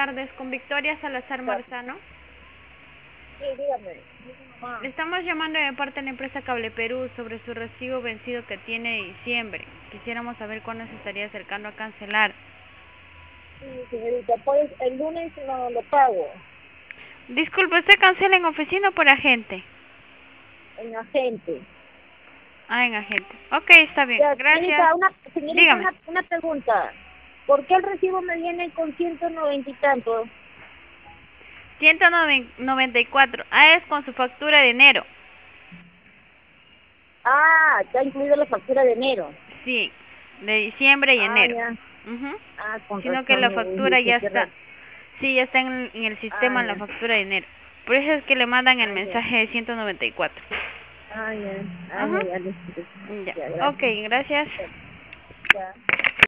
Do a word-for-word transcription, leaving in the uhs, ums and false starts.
tardes, con Victoria Salazar Marzano. Sí, dígame. Mamá. Le estamos llamando de parte de la empresa Cable Perú sobre su recibo vencido que tiene de diciembre. Quisiéramos saber cuándo se estaría acercando a cancelar. Sí, señorita, pues el lunes no lo pago Disculpe, ¿usted cancela en oficina o por agente? en agente. Ah, en agente. Ok, está bien. Ya, Gracias. señorita, una, señorita, Dígame. una, una pregunta. ¿Por qué el recibo me viene con ciento noventa y tanto? ciento noventa y cuatro. Ah, es con su factura de enero. Ah, está incluido la factura de enero. Sí, de diciembre y Ah, enero. ya. Ujú. Ah, con Sino que razón la me factura dice ya que está. re- Sí, ya está en, en el Ah, sistema la ya. factura de enero. Por eso es que le mandan el Ah, ya. mensaje de ciento noventa y cuatro. Ah, ya. Ah, Ajá. ya, ya. listo. Ya. Ya, Ok, gracias. gracias. Ya. Ya.